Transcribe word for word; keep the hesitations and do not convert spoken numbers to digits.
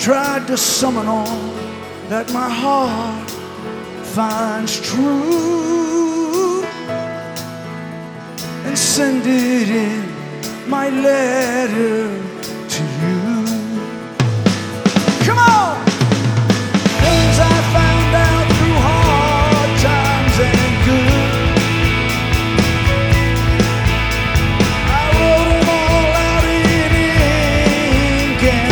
tried to summon all that my heart finds true and send it in my letter